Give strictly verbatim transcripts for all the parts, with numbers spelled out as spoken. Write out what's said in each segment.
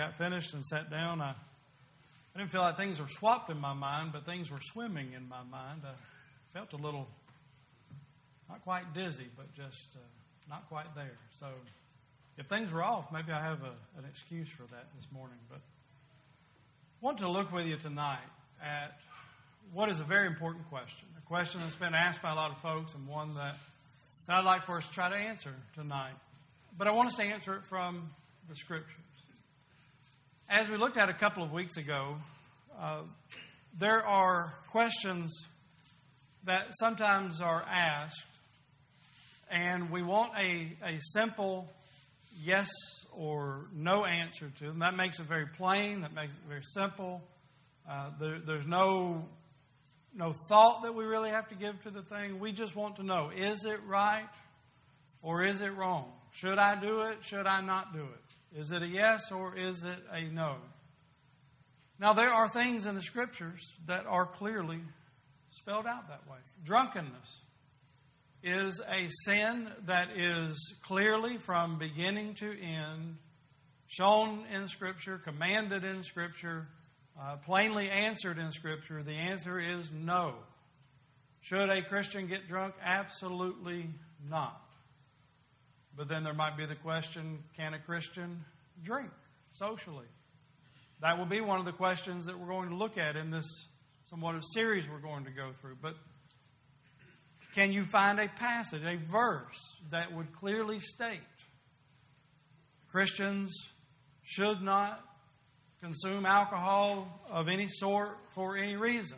got finished and sat down, I, I didn't feel like things were swapped in my mind, but things were swimming in my mind. I felt a little, not quite dizzy, but just uh, not quite there. So if things were off, maybe I have a, an excuse for that this morning. But I want to look with you tonight at what is a very important question, a question that's been asked by a lot of folks and one that, that I'd like for us to try to answer tonight. But I want us to answer it from the Scriptures. As we looked at a couple of weeks ago, uh, there are questions that sometimes are asked, and we want a, a simple yes or no answer to them. That makes it very plain. That makes it very simple. Uh, there, there's no, no thought that we really have to give to the thing. We just want to know, is it right or is it wrong? Should I do it? Should I not do it? Is it a yes or is it a no? Now, there are things in the Scriptures that are clearly spelled out that way. Drunkenness is a sin that is clearly from beginning to end shown in Scripture, commanded in Scripture, uh, plainly answered in Scripture. The answer is no. Should a Christian get drunk? Absolutely not. But then there might be the question, can a Christian drink socially? That will be one of the questions that we're going to look at in this somewhat of a series we're going to go through. But can you find a passage, a verse that would clearly state Christians should not consume alcohol of any sort for any reason?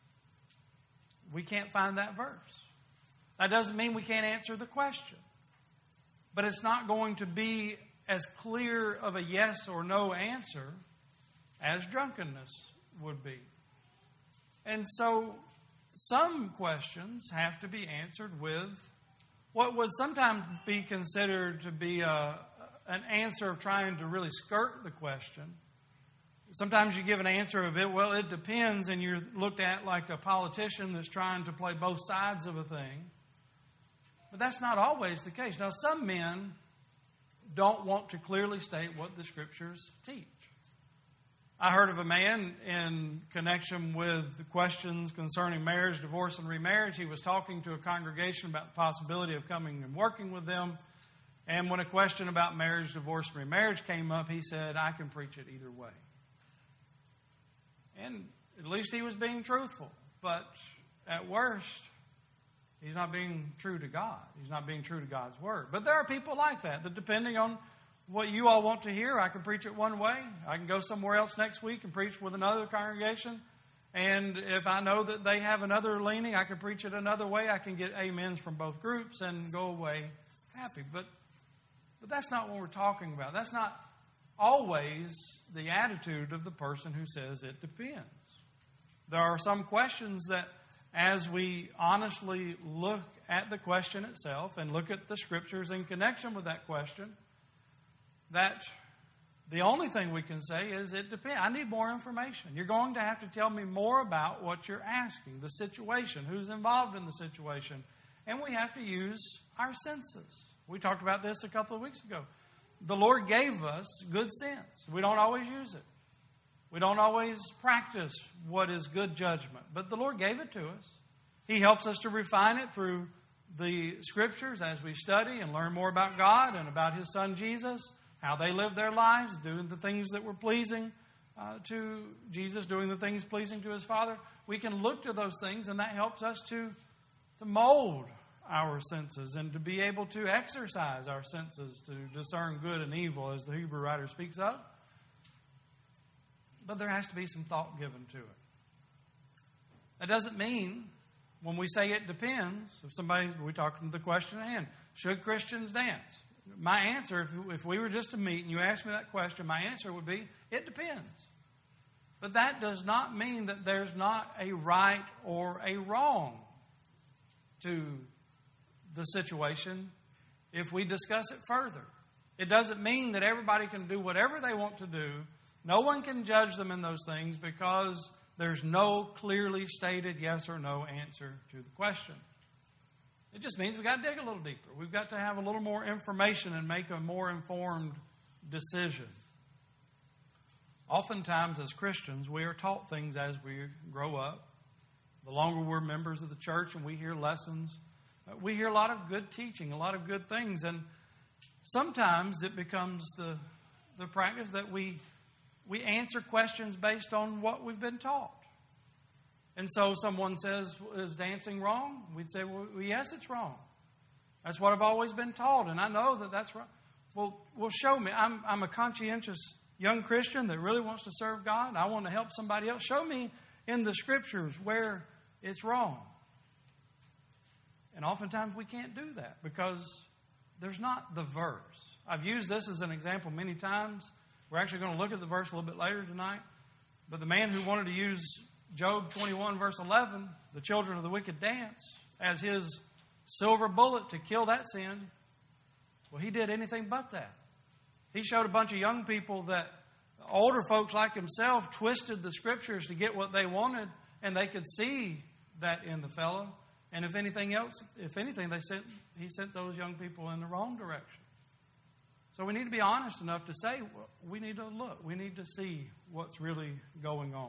We can't find that verse. That doesn't mean we can't answer the question. But it's not going to be as clear of a yes or no answer as drunkenness would be. And so some questions have to be answered with what would sometimes be considered to be a, an answer of trying to really skirt the question. Sometimes you give an answer of it, well, it depends, and you're looked at like a politician that's trying to play both sides of a thing. But that's not always the case. Now, some men don't want to clearly state what the Scriptures teach. I heard of a man in connection with the questions concerning marriage, divorce, and remarriage. He was talking to a congregation about the possibility of coming and working with them. And when a question about marriage, divorce, and remarriage came up, he said, I can preach it either way. And at least he was being truthful. But at worst, he's not being true to God. He's not being true to God's Word. But there are people like that, that depending on what you all want to hear, I can preach it one way. I can go somewhere else next week and preach with another congregation. And if I know that they have another leaning, I can preach it another way. I can get amens from both groups and go away happy. But, but that's not what we're talking about. That's not always the attitude of the person who says it depends. There are some questions that, as we honestly look at the question itself and look at the Scriptures in connection with that question, that the only thing we can say is it depends. I need more information. You're going to have to tell me more about what you're asking, the situation, who's involved in the situation. And we have to use our senses. We talked about this a couple of weeks ago. The Lord gave us good sense. We don't always use it. We don't always practice what is good judgment. But the Lord gave it to us. He helps us to refine it through the Scriptures as we study and learn more about God and about His Son Jesus, how they lived their lives, doing the things that were pleasing uh, to Jesus, doing the things pleasing to His Father. We can look to those things, and that helps us to, to mold our senses and to be able to exercise our senses to discern good and evil, as the Hebrew writer speaks of. But there has to be some thought given to it. That doesn't mean when we say it depends, if somebody, we're talking to the question at hand, should Christians dance? My answer, if, if we were just to meet and you asked me that question, my answer would be, it depends. But that does not mean that there's not a right or a wrong to the situation if we discuss it further. It doesn't mean that everybody can do whatever they want to do. No one can judge them in those things because there's no clearly stated yes or no answer to the question. It just means we've got to dig a little deeper. We've got to have a little more information and make a more informed decision. Oftentimes as Christians, we are taught things as we grow up. The longer we're members of the church and we hear lessons, we hear a lot of good teaching, a lot of good things. And sometimes it becomes the, the practice that we, we answer questions based on what we've been taught. And so someone says, is dancing wrong? We'd say, well, yes, it's wrong. That's what I've always been taught, and I know that that's wrong. Well, well, show me. I'm, I'm a conscientious young Christian that really wants to serve God. I want to help somebody else. Show me in the Scriptures where it's wrong. And oftentimes we can't do that because there's not the verse. I've used this as an example many times. We're actually going to look at the verse a little bit later tonight. But the man who wanted to use Job twenty-one, verse eleven, the children of the wicked dance, as his silver bullet to kill that sin, well, he did anything but that. He showed a bunch of young people that older folks like himself twisted the Scriptures to get what they wanted, and they could see that in the fellow. And if anything else, if anything, they sent he sent those young people in the wrong direction. So we need to be honest enough to say, well, we need to look. We need to see what's really going on.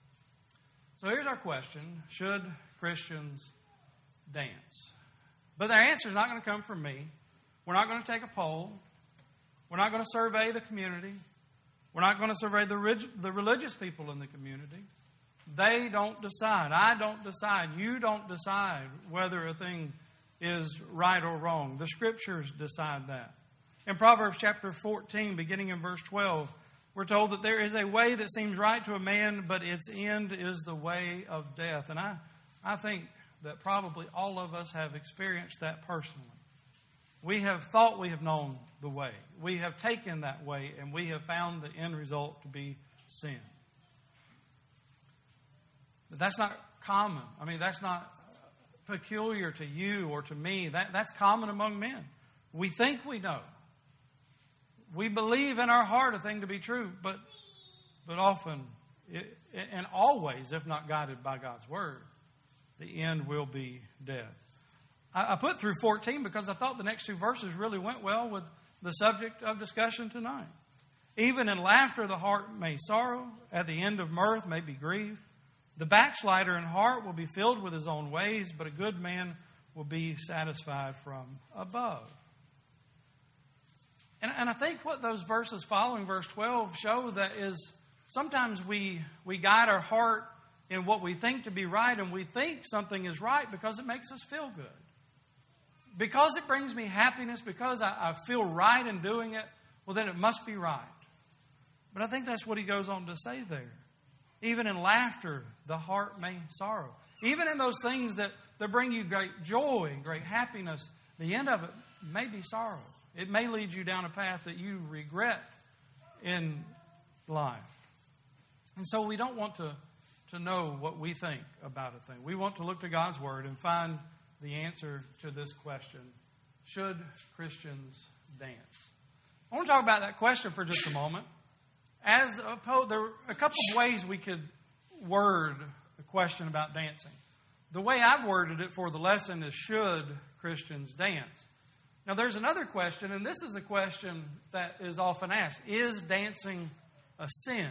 So here's our question. Should Christians dance? But their answer is not going to come from me. We're not going to take a poll. We're not going to survey the community. We're not going to survey the, rig- the religious people in the community. They don't decide. I don't decide. You don't decide whether a thing is right or wrong. The Scriptures decide that. In Proverbs chapter fourteen, beginning in verse twelve, we're told that there is a way that seems right to a man, but its end is the way of death. And I, I think that probably all of us have experienced that personally. We have thought we have known the way. We have taken that way, and we have found the end result to be sin. But that's not common. I mean, that's not peculiar to you or to me. That, that's common among men. We think we know. We believe in our heart a thing to be true, but but often, it, and always, if not guided by God's Word, the end will be death. I, I put through fourteen because I thought the next two verses really went well with the subject of discussion tonight. Even in laughter the heart may sorrow, at the end of mirth may be grief. The backslider in heart will be filled with his own ways, but a good man will be satisfied from above. And, and I think what those verses following verse twelve show that is sometimes we we guide our heart in what we think to be right, and we think something is right because it makes us feel good. Because it brings me happiness, because I, I feel right in doing it, well then it must be right. But I think that's what he goes on to say there. Even in laughter, the heart may sorrow. Even in those things that, that bring you great joy and great happiness, the end of it may be sorrow. It may lead you down a path that you regret in life. And so we don't want to, to know what we think about a thing. We want to look to God's Word and find the answer to this question. Should Christians dance? I want to talk about that question for just a moment. As opposed, there are a couple of ways we could word a question about dancing. The way I've worded it for the lesson is, should Christians dance? Now, there's another question, and this is a question that is often asked. Is dancing a sin?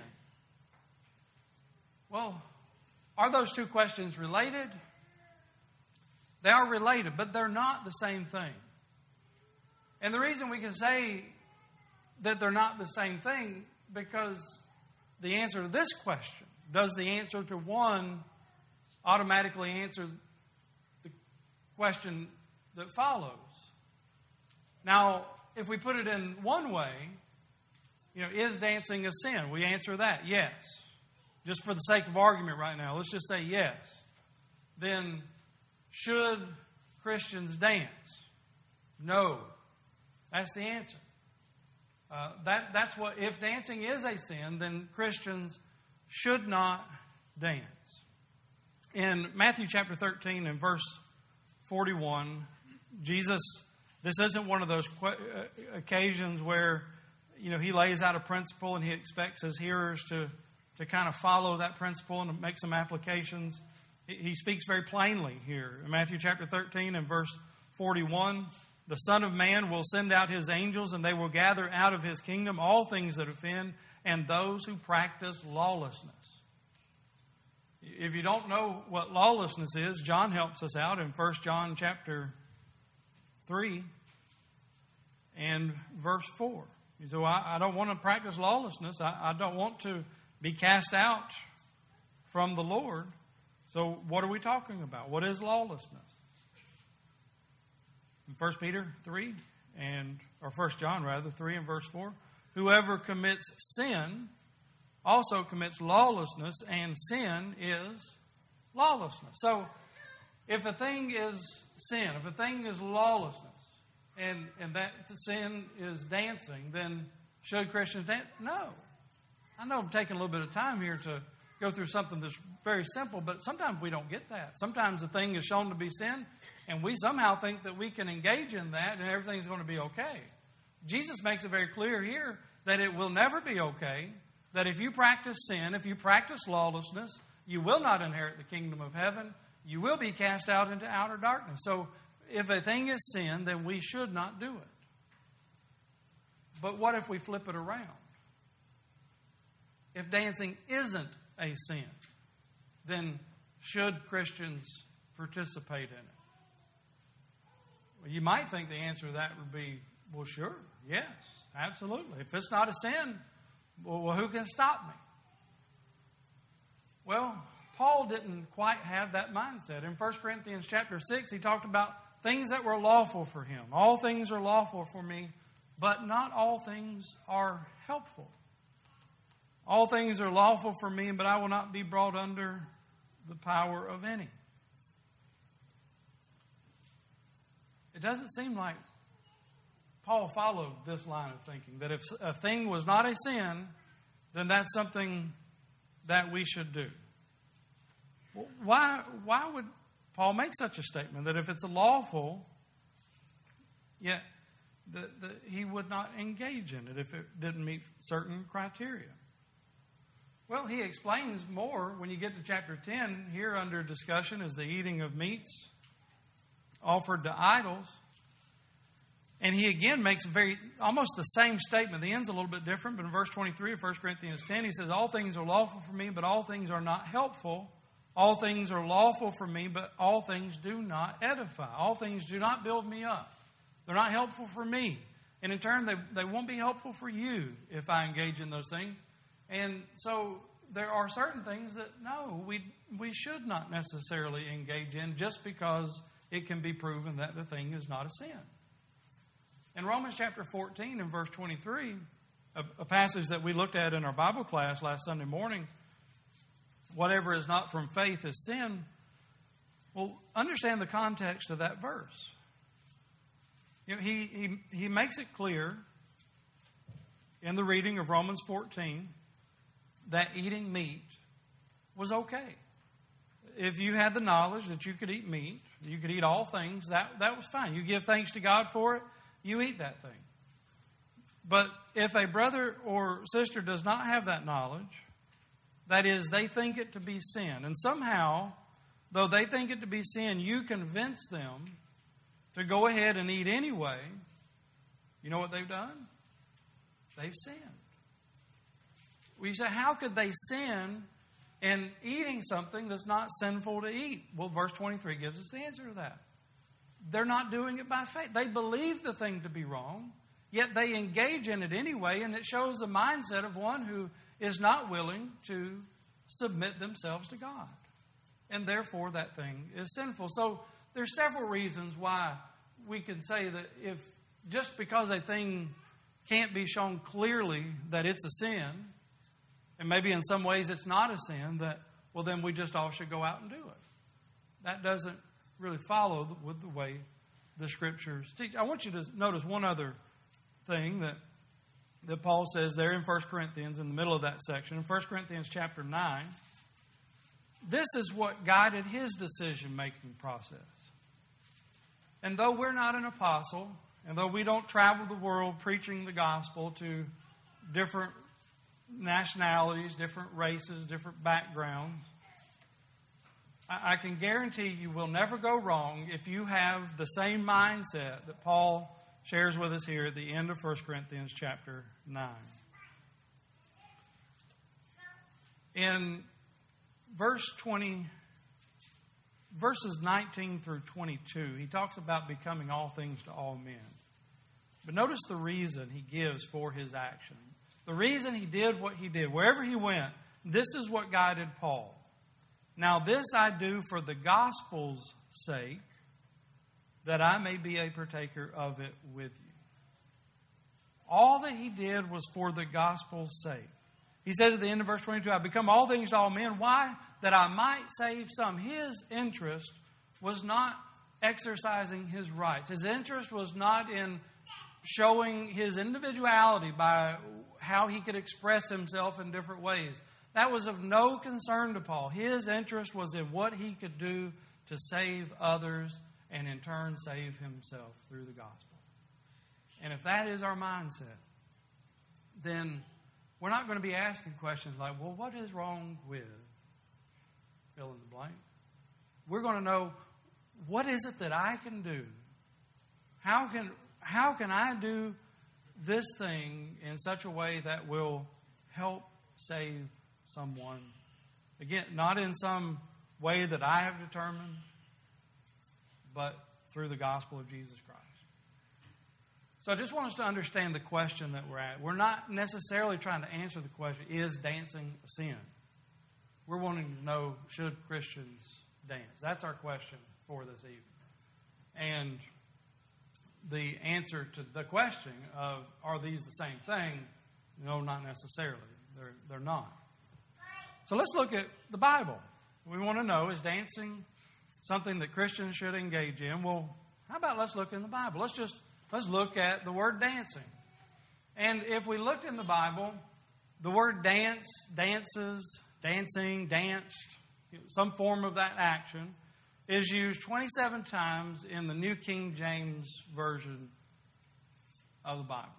Well, are those two questions related? They are related, but they're not the same thing. And the reason we can say that they're not the same thing, because the answer to this question, does the answer to one automatically answer the question that follows? Now, if we put it in one way, you know, is dancing a sin? We answer that, yes. Just for the sake of argument right now, let's just say yes. Then, should Christians dance? No. That's the answer. Uh, that, that's what, if dancing is a sin, then Christians should not dance. In Matthew chapter thirteen and verse forty-one, Jesus, this isn't one of those occasions where, you know, he lays out a principle and he expects his hearers to, to kind of follow that principle and make some applications. He speaks very plainly here. In Matthew chapter thirteen and verse forty-one, the Son of Man will send out his angels, and they will gather out of his kingdom all things that offend, and those who practice lawlessness. If you don't know what lawlessness is, John helps us out in First John chapter three and verse four. He said, well, I, I don't want to practice lawlessness. I, I don't want to be cast out from the Lord. So what are we talking about? What is lawlessness? In First Peter three, and or First John rather, three and verse four, whoever commits sin also commits lawlessness, and sin is lawlessness. So if a thing is sin, if a thing is lawlessness, and, and that sin is dancing, then should Christians dance? No. I know I'm taking a little bit of time here to go through something that's very simple, but sometimes we don't get that. Sometimes a thing is shown to be sin, and we somehow think that we can engage in that and everything's going to be okay. Jesus makes it very clear here that it will never be okay, that if you practice sin, if you practice lawlessness, you will not inherit the kingdom of heaven. You will be cast out into outer darkness. So if a thing is sin, then we should not do it. But what if we flip it around? If dancing isn't a sin, then should Christians participate in it? Well, you might think the answer to that would be, well, sure, yes, absolutely. If it's not a sin, well, who can stop me? Well, Paul didn't quite have that mindset. In First Corinthians chapter six, he talked about things that were lawful for him. All things are lawful for me, but not all things are helpful. All things are lawful for me, but I will not be brought under the power of any. It doesn't seem like Paul followed this line of thinking, that if a thing was not a sin, then that's something that we should do. Why, why would Paul make such a statement, that if it's lawful, yet the, the, he would not engage in it if it didn't meet certain criteria? Well, he explains more when you get to chapter ten. Here under discussion is the eating of meats offered to idols. And he again makes a very, almost the same statement. The end's a little bit different, but in verse twenty-three of First Corinthians ten, he says, all things are lawful for me, but all things are not helpful. All things are lawful for me, but all things do not edify. All things do not build me up. They're not helpful for me. And in turn, they, they won't be helpful for you if I engage in those things. And so there are certain things that, no, we we should not necessarily engage in just because it can be proven that the thing is not a sin. In Romans chapter fourteen and verse twenty-three, a, a passage that we looked at in our Bible class last Sunday morning, whatever is not from faith is sin. Well, understand the context of that verse. You know, he, he, he makes it clear in the reading of Romans fourteen that eating meat was okay. If you had the knowledge that you could eat meat, you could eat all things, that, that was fine. You give thanks to God for it, you eat that thing. But if a brother or sister does not have that knowledge, that is, they think it to be sin, and somehow, though they think it to be sin, you convince them to go ahead and eat anyway, you know what they've done? They've sinned. We say, how could they sin in eating something that's not sinful to eat? Well, verse twenty-three gives us the answer to that. They're not doing it by faith. They believe the thing to be wrong, yet they engage in it anyway, and it shows the mindset of one who is not willing to submit themselves to God. And therefore, that thing is sinful. So there's several reasons why we can say that if just because a thing can't be shown clearly that it's a sin, and maybe in some ways it's not a sin, that, well, then we just all should go out and do it. That doesn't really follow with the way the Scriptures teach. I want you to notice one other thing that, that Paul says there in First Corinthians, in the middle of that section. In First Corinthians chapter nine, this is what guided his decision-making process. And though we're not an apostle, and though we don't travel the world preaching the gospel to different nationalities, different races, different backgrounds, I, I can guarantee you will never go wrong if you have the same mindset that Paul shares with us here at the end of First Corinthians chapter nine. In verse twenty, verses nineteen through twenty-two, he talks about becoming all things to all men. But notice the reason he gives for his action. The reason he did what he did. Wherever he went, this is what guided Paul. Now this I do for the gospel's sake, that I may be a partaker of it with you. All that he did was for the gospel's sake. He says at the end of verse twenty-two, I become all things to all men. Why? That I might save some. His interest was not exercising his rights. His interest was not in showing his individuality by how he could express himself in different ways. That was of no concern to Paul. His interest was in what he could do to save others and in turn save himself through the gospel. And if that is our mindset, then we're not going to be asking questions like, well, what is wrong with fill in the blank? We're going to know, what is it that I can do? How can, how can I do this thing in such a way that will help save someone? Again, not in some way that I have determined, but through the gospel of Jesus Christ. So I just want us to understand the question that we're at. We're not necessarily trying to answer the question, is dancing a sin? We're wanting to know, should Christians dance? That's our question for this evening. And the answer to the question of, are these the same thing? No, not necessarily. They're, they're not. So let's look at the Bible. We want to know, is dancing something that Christians should engage in? Well, how about let's look in the Bible? Let's just let's look at the word dancing. And if we looked in the Bible, the word dance, dances, dancing, danced, some form of that action is used twenty-seven times in the New King James Version of the Bible.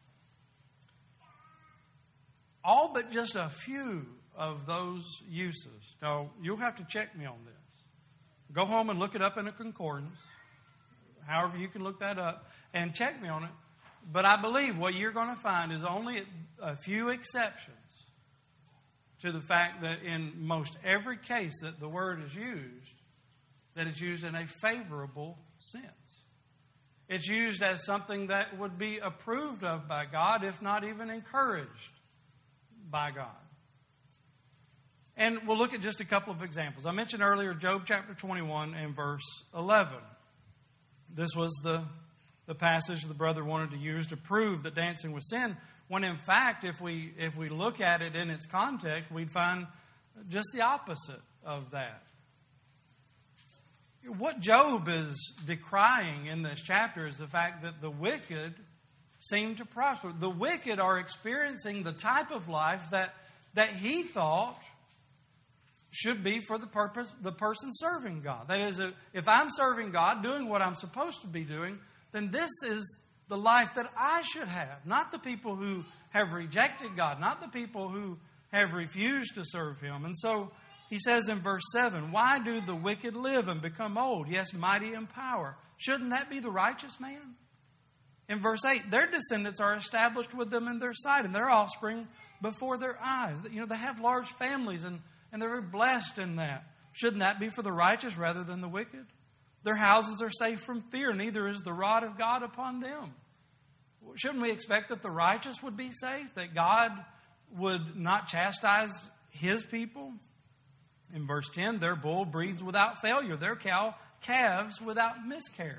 All but just a few of those uses. Now, you'll have to check me on this. Go home and look it up in a concordance, however you can look that up, and check me on it. But I believe what you're going to find is only a few exceptions to the fact that in most every case that the word is used, that it's used in a favorable sense. It's used as something that would be approved of by God, if not even encouraged by God. And we'll look at just a couple of examples. I mentioned earlier Job chapter twenty-one and verse eleven. This was the, the passage the brother wanted to use to prove that dancing was sin, when in fact, if we if we look at it in its context, we'd find just the opposite of that. What Job is decrying in this chapter is the fact that the wicked seem to prosper. The wicked are experiencing the type of life that, that he thought should be for the purpose, the person serving God. That is, if I'm serving God, doing what I'm supposed to be doing, then this is the life that I should have. Not the people who have rejected God, not the people who have refused to serve Him. And so he says in verse seven, why do the wicked live and become old, yes, mighty in power? Shouldn't that be the righteous man? In verse eight, their descendants are established with them in their sight, and their offspring before their eyes. You know, they have large families, and, and they're very blessed in that. Shouldn't that be for the righteous rather than the wicked? Their houses are safe from fear, neither is the rod of God upon them. Shouldn't we expect that the righteous would be safe, that God would not chastise His people? In verse ten, their bull breeds without failure, their cow calves without miscarriage.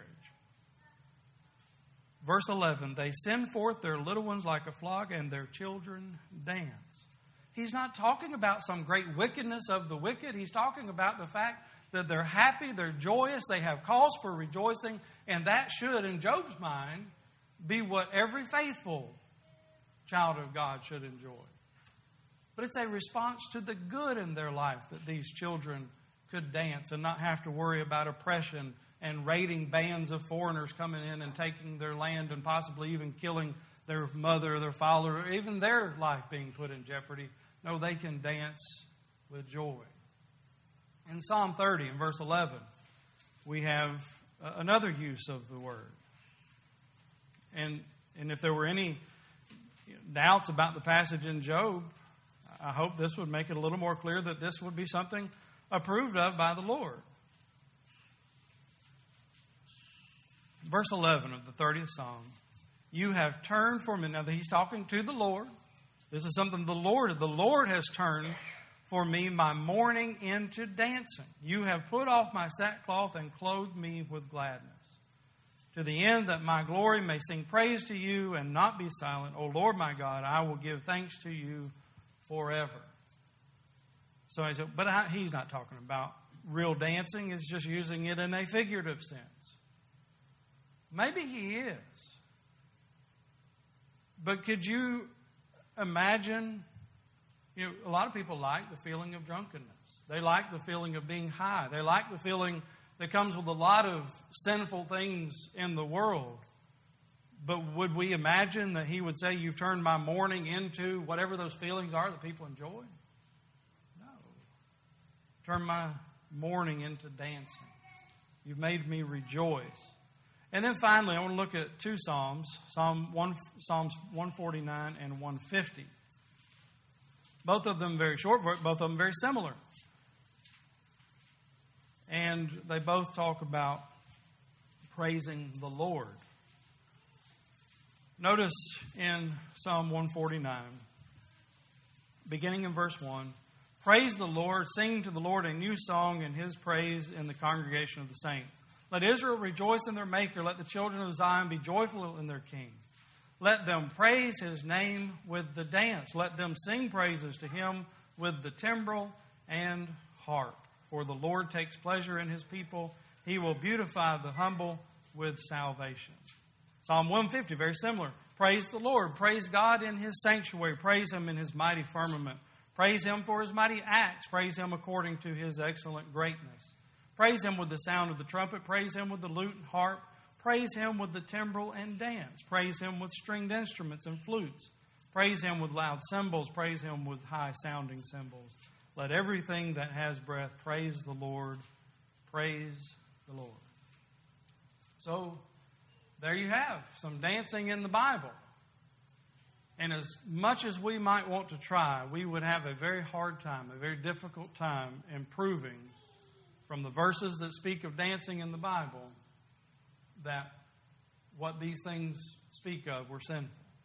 Verse eleven, they send forth their little ones like a flock, and their children dance. He's not talking about some great wickedness of the wicked. He's talking about the fact that they're happy, they're joyous, they have cause for rejoicing, and that should, in Job's mind, be what every faithful child of God should enjoy. But it's a response to the good in their life that these children could dance and not have to worry about oppression and raiding bands of foreigners coming in and taking their land and possibly even killing their mother or their father, or even their life being put in jeopardy. No, they can dance with joy. In Psalm thirty, in verse eleven, we have another use of the word. And, and if there were any doubts about the passage in Job, I hope this would make it a little more clear that this would be something approved of by the Lord. Verse eleven of the thirtieth Psalm. You have turned for me. Now he's talking to the Lord. This is something the Lord, the Lord has turned for me my mourning into dancing. You have put off my sackcloth and clothed me with gladness. To the end that my glory may sing praise to you and not be silent. O Lord my God, I will give thanks to you forever. So I said, but I, he's not talking about real dancing. He's just using it in a figurative sense. Maybe he is. But could you imagine, you know, a lot of people like the feeling of drunkenness. They like the feeling of being high. They like the feeling that comes with a lot of sinful things in the world. But would we imagine that he would say, you've turned my mourning into whatever those feelings are that people enjoy? No. Turn my mourning into dancing. You've made me rejoice. And then finally, I want to look at two Psalms, Psalm one, Psalms one forty-nine and one fifty. Both of them very short, both of them very similar. And they both talk about praising the Lord. Notice in Psalm one forty-nine, beginning in verse one, praise the Lord, sing to the Lord a new song in his praise in the congregation of the saints. Let Israel rejoice in their Maker. Let the children of Zion be joyful in their King. Let them praise his name with the dance. Let them sing praises to him with the timbrel and harp. For the Lord takes pleasure in his people. He will beautify the humble with salvation. Psalm one fifty, very similar. Praise the Lord. Praise God in his sanctuary. Praise him in his mighty firmament. Praise him for his mighty acts. Praise him according to his excellent greatness. Praise him with the sound of the trumpet. Praise him with the lute and harp. Praise him with the timbrel and dance. Praise him with stringed instruments and flutes. Praise him with loud cymbals. Praise him with high-sounding cymbals. Let everything that has breath praise the Lord. Praise the Lord. So, there you have some dancing in the Bible. And as much as we might want to try, we would have a very hard time, a very difficult time improving from the verses that speak of dancing in the Bible that what these things speak of were sinful.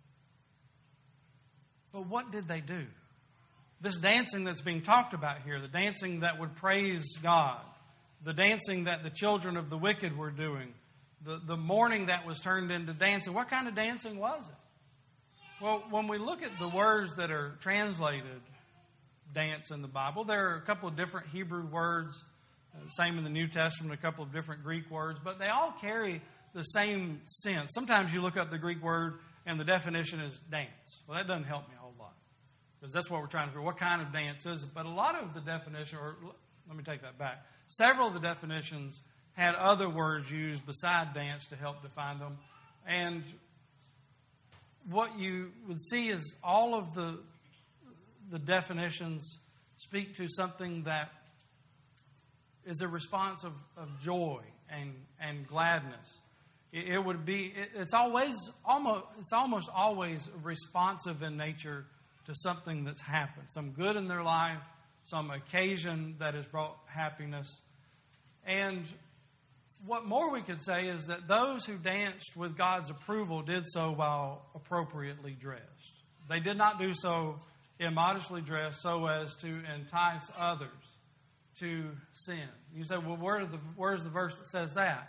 But what did they do? This dancing that's being talked about here, the dancing that would praise God, the dancing that the children of the wicked were doing, the, the mourning that was turned into dancing, what kind of dancing was it? Well, when we look at the words that are translated dance in the Bible, there are a couple of different Hebrew words. Same in the New Testament, a couple of different Greek words, but they all carry the same sense. Sometimes you look up the Greek word and the definition is dance. Well, that doesn't help me a whole lot because that's what we're trying to figure. What kind of dance is it? But a lot of the definition, or let me take that back. Several of the definitions had other words used beside dance to help define them. And what you would see is all of the, the definitions speak to something that is a response of, of joy and, and gladness. It, it would be, it, it's always, almost, it's almost always responsive in nature to something that's happened. Some good in their life, some occasion that has brought happiness. And what more we could say is that those who danced with God's approval did so while appropriately dressed. They did not do so immodestly dressed so as to entice others to sin. You say, well, where the, where's the verse that says that?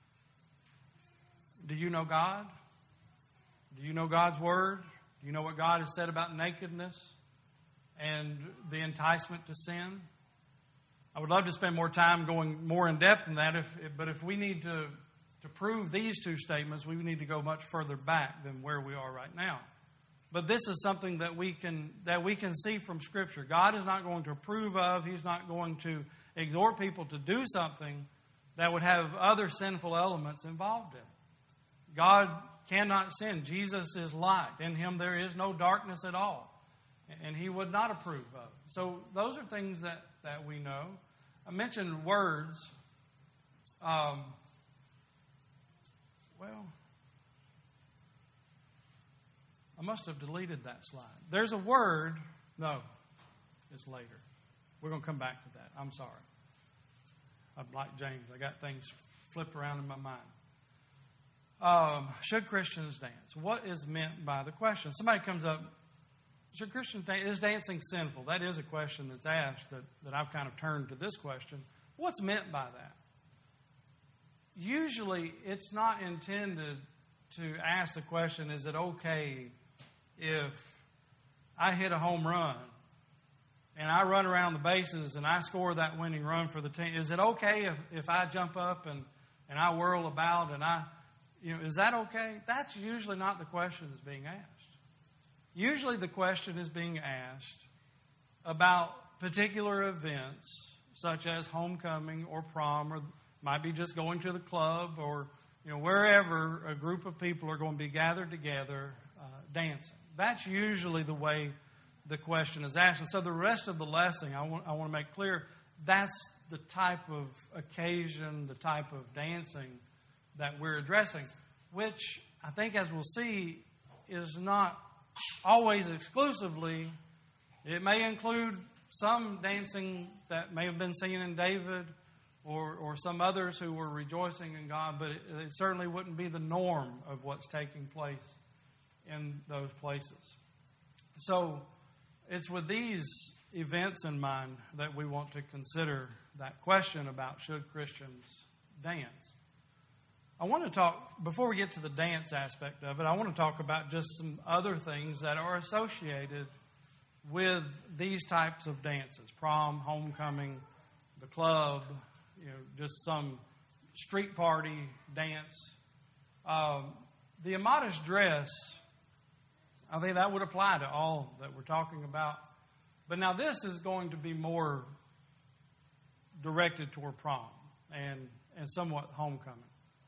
Do you know God? Do you know God's Word? Do you know what God has said about nakedness and the enticement to sin? I would love to spend more time going more in depth in that, if, but if we need to, to prove these two statements, we need to go much further back than where we are right now. But this is something that we can that we can see from Scripture. God is not going to approve of. He's not going to exhort people to do something that would have other sinful elements involved in it. God cannot sin. Jesus is light. In him there is no darkness at all. And he would not approve of. So those are things that, that we know. I mentioned words. Um, well... I must have deleted that slide. There's a word, no, is later. We're going to come back to that. I'm sorry. I'm like James. I got things flipped around in my mind. Um, should Christians dance? What is meant by the question? Somebody comes up, should Christians dance? Is dancing sinful? That is a question that's asked that, that I've kind of turned to this question. What's meant by that? Usually it's not intended to ask the question, is it okay if I hit a home run and I run around the bases and I score that winning run for the team? Is it okay if, if I jump up and, and I whirl about and I, you know, is that okay? That's usually not the question that's being asked. Usually the question is being asked about particular events such as homecoming or prom, or might be just going to the club, or you know wherever a group of people are going to be gathered together uh, dancing. That's usually the way the question is asked. And so the rest of the lesson, I want, I want to make clear, that's the type of occasion, the type of dancing that we're addressing, which I think, as we'll see, is not always exclusively. It may include some dancing that may have been seen in David or, or some others who were rejoicing in God, but it, it certainly wouldn't be the norm of what's taking place in those places. So it's with these events in mind that we want to consider that question about should Christians dance. I want to talk, before we get to the dance aspect of it, I want to talk about just some other things that are associated with these types of dances. Prom, homecoming, the club, you know, just some street party dance. Um, the immodest dress, I think that would apply to all that we're talking about. But now this is going to be more directed toward prom and, and somewhat homecoming.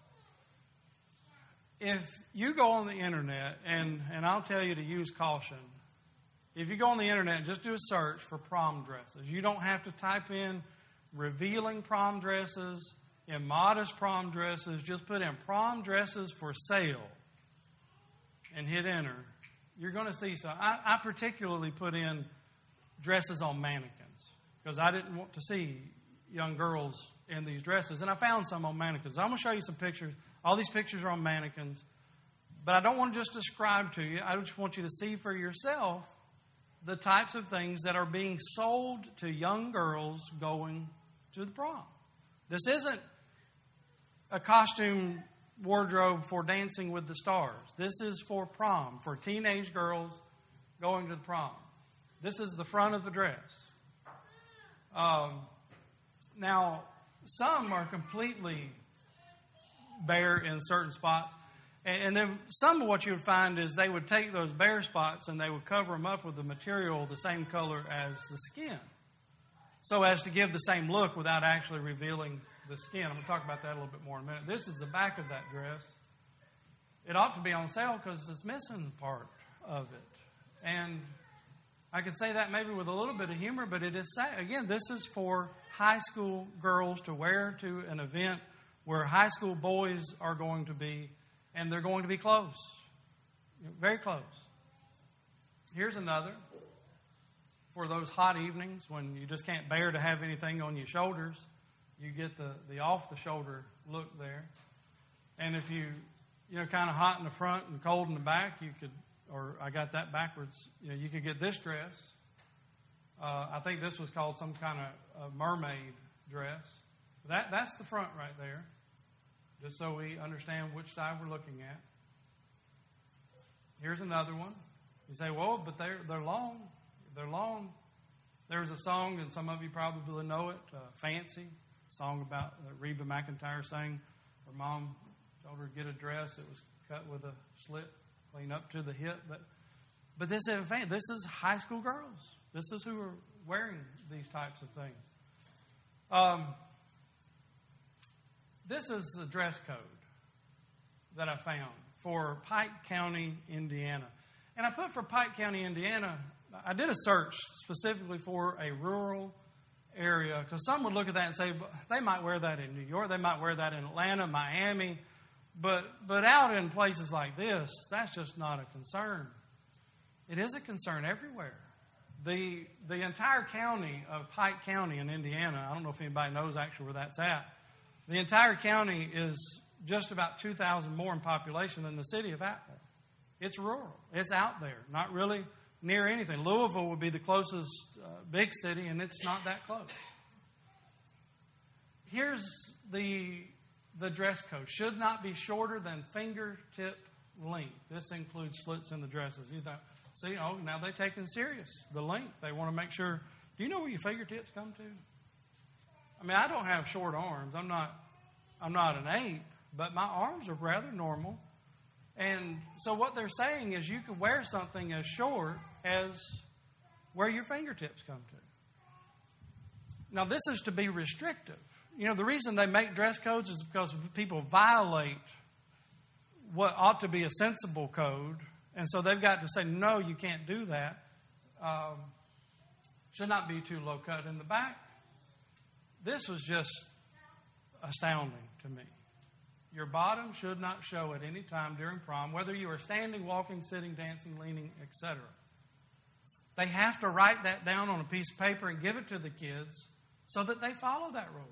If you go on the internet, and, and I'll tell you to use caution, if you go on the internet and just do a search for prom dresses, you don't have to type in revealing prom dresses, immodest prom dresses. Just put in prom dresses for sale and hit enter. You're going to see some. I, I particularly put in dresses on mannequins because I didn't want to see young girls in these dresses. And I found some on mannequins. I'm going to show you some pictures. All these pictures are on mannequins. But I don't want to just describe to you. I just want you to see for yourself the types of things that are being sold to young girls going to the prom. This isn't a costume wardrobe for Dancing with the Stars. This is for prom, for teenage girls going to the prom. This is the front of the dress. Um, now, some are completely bare in certain spots. And then some of what you would find is they would take those bare spots and they would cover them up with a material the same color as the skin, so as to give the same look without actually revealing the skin. I'm going to talk about that a little bit more in a minute. This is the back of that dress. It ought to be on sale because it's missing part of it. And I could say that maybe with a little bit of humor, but it is sad. Again, this is for high school girls to wear to an event where high school boys are going to be, and they're going to be close, very close. Here's another for those hot evenings when you just can't bear to have anything on your shoulders. You get the, the off-the-shoulder look there. And if you, you know, kind of hot in the front and cold in the back, you could, or I got that backwards, you know, you could get this dress. Uh, I think this was called some kind of uh, mermaid dress. That That's the front right there, just so we understand which side we're looking at. Here's another one. You say, well, but they're, they're long. They're long. There's a song, and some of you probably know it, uh, Fancy, a song about uh, Reba McEntire sang. Her mom told her to get a dress. It was cut with a slit clean up to the hip. But but this isn't fancy. This is high school girls. This is who are wearing these types of things. Um, this is the dress code that I found for Pike County, Indiana. And I put for Pike County, Indiana, I did a search specifically for a rural area, because some would look at that and say, they might wear that in New York, they might wear that in Atlanta, Miami, but but out in places like this, that's just not a concern. It is a concern everywhere. The the entire county of Pike County in Indiana, I don't know if anybody knows actually where that's at. The entire county is just about two thousand more in population than the city of Atmore. It's rural. It's out there, not really near anything. Louisville would be the closest uh, big city, and it's not that close. Here's the, the dress code. Should not be shorter than fingertip length. This includes slits in the dresses. You thought, see, oh, now they're taking serious the length. They want to make sure. Do you know where your fingertips come to? I mean, I don't have short arms. I'm not. I'm not an ape, but my arms are rather normal. And so what they're saying is you can wear something as short as where your fingertips come to. Now, this is to be restrictive. You know, the reason they make dress codes is because people violate what ought to be a sensible code. And so they've got to say, no, you can't do that. Um, should not be too low cut in the back. This was just astounding to me. Your bottom should not show at any time during prom, whether you are standing, walking, sitting, dancing, leaning, et cetera. They have to write that down on a piece of paper and give it to the kids so that they follow that rule.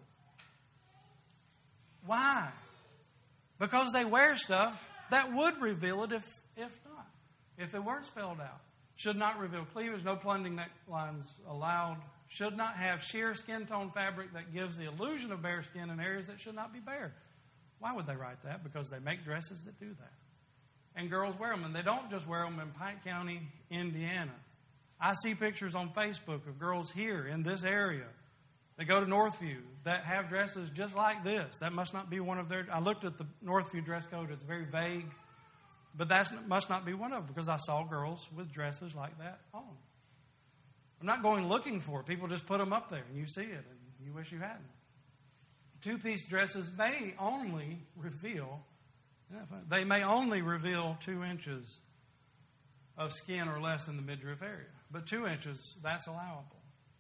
Why? Because they wear stuff that would reveal it if, if not, if it weren't spelled out. Should not reveal cleavage, no plunging necklines allowed. Should not have sheer skin tone fabric that gives the illusion of bare skin in areas that should not be bare. Why would they write that? Because they make dresses that do that. And girls wear them. And they don't just wear them in Pike County, Indiana. I see pictures on Facebook of girls here in this area that go to Northview that have dresses just like this. That must not be one of their... I looked at the Northview dress code. It's very vague. But that must not be one of them because I saw girls with dresses like that on. I'm not going looking for it. People just put them up there and you see it and you wish you hadn't. Two-piece dresses may only reveal, they may only reveal two inches of skin or less in the midriff area. But two inches, that's allowable.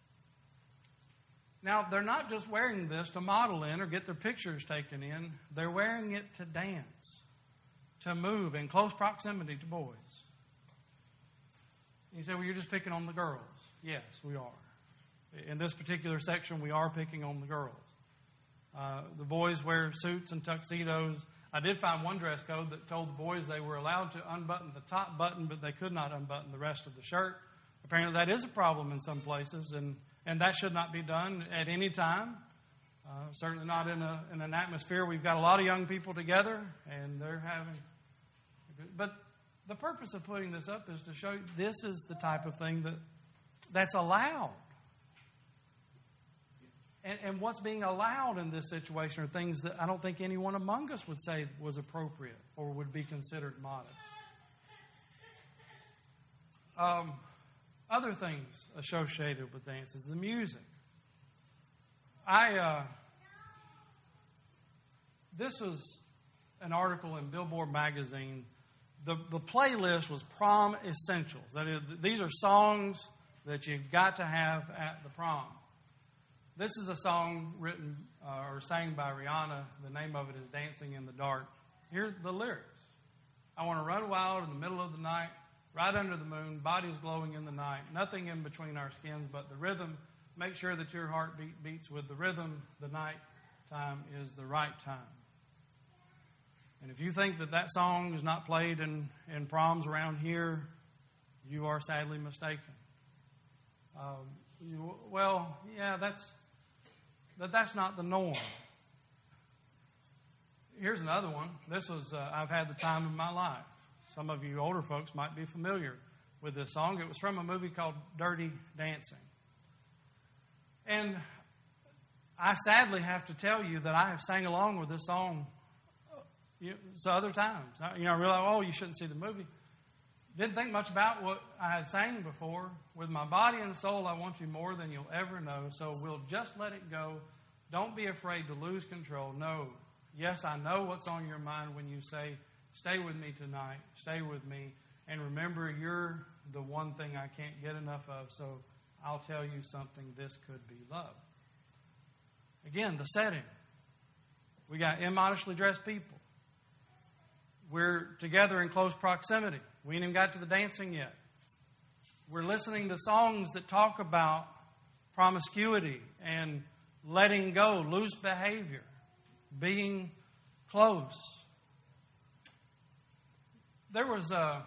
Now, they're not just wearing this to model in or get their pictures taken in. They're wearing it to dance, to move in close proximity to boys. You say, well, you're just picking on the girls. Yes, we are. In this particular section, we are picking on the girls. Uh, the boys wear suits and tuxedos. I did find one dress code that told the boys they were allowed to unbutton the top button, but they could not unbutton the rest of the shirt. Apparently that is a problem in some places, and, and that should not be done at any time. Uh, certainly not in, a, in an atmosphere. We've got a lot of young people together, and they're having... But the purpose of putting this up is to show you this is the type of thing that that's allowed. And, and what's being allowed in this situation are things that I don't think anyone among us would say was appropriate or would be considered modest. Um, other things associated with dances, the music. I uh, this was an article in Billboard magazine. The, the playlist was Prom Essentials. That is, these are songs that you've got to have at the prom. This is a song written uh, or sang by Rihanna. The name of it is Dancing in the Dark. Here's the lyrics. I want to run wild in the middle of the night, right under the moon, bodies glowing in the night, nothing in between our skins but the rhythm. Make sure that your heartbeat beats with the rhythm. The night time is the right time. And if you think that that song is not played in, in proms around here, you are sadly mistaken. Um, you, well, yeah, that's that, that's not the norm. Here's another one. This was, uh, I've had the time of my life. Some of you older folks might be familiar with this song. It was from a movie called Dirty Dancing. And I sadly have to tell you that I have sang along with this song You know, so other times. I, you know, I realized, oh, you shouldn't see the movie. Didn't think much about what I had sang before. With my body and soul, I want you more than you'll ever know. So we'll just let it go. Don't be afraid to lose control. No. Yes, I know what's on your mind when you say, stay with me tonight. Stay with me. And remember, you're the one thing I can't get enough of. So I'll tell you something. This could be love. Again, the setting. We got immodestly dressed people. We're together in close proximity. We ain't even got to the dancing yet. We're listening to songs that talk about promiscuity and letting go, loose behavior, being close. There was a,